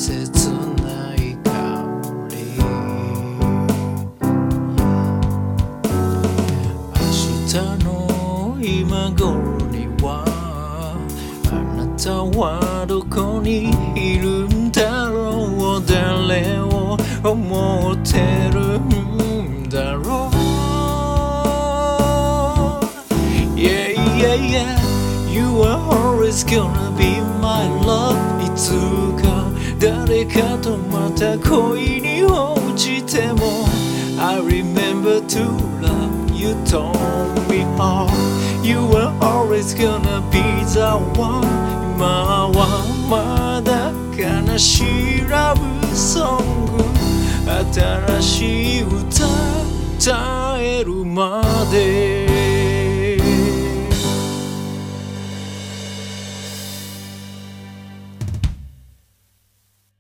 切ない香り明日の今頃にはあなたはどこにいるんだろう誰を思ってるんだろう Yeah, yeah, yeah You are always gonna be my love いつか誰かとまた恋に落ちても I remember to love you told me all You are always gonna be the one 今はまだ悲しいラブソング新しい歌歌えるまで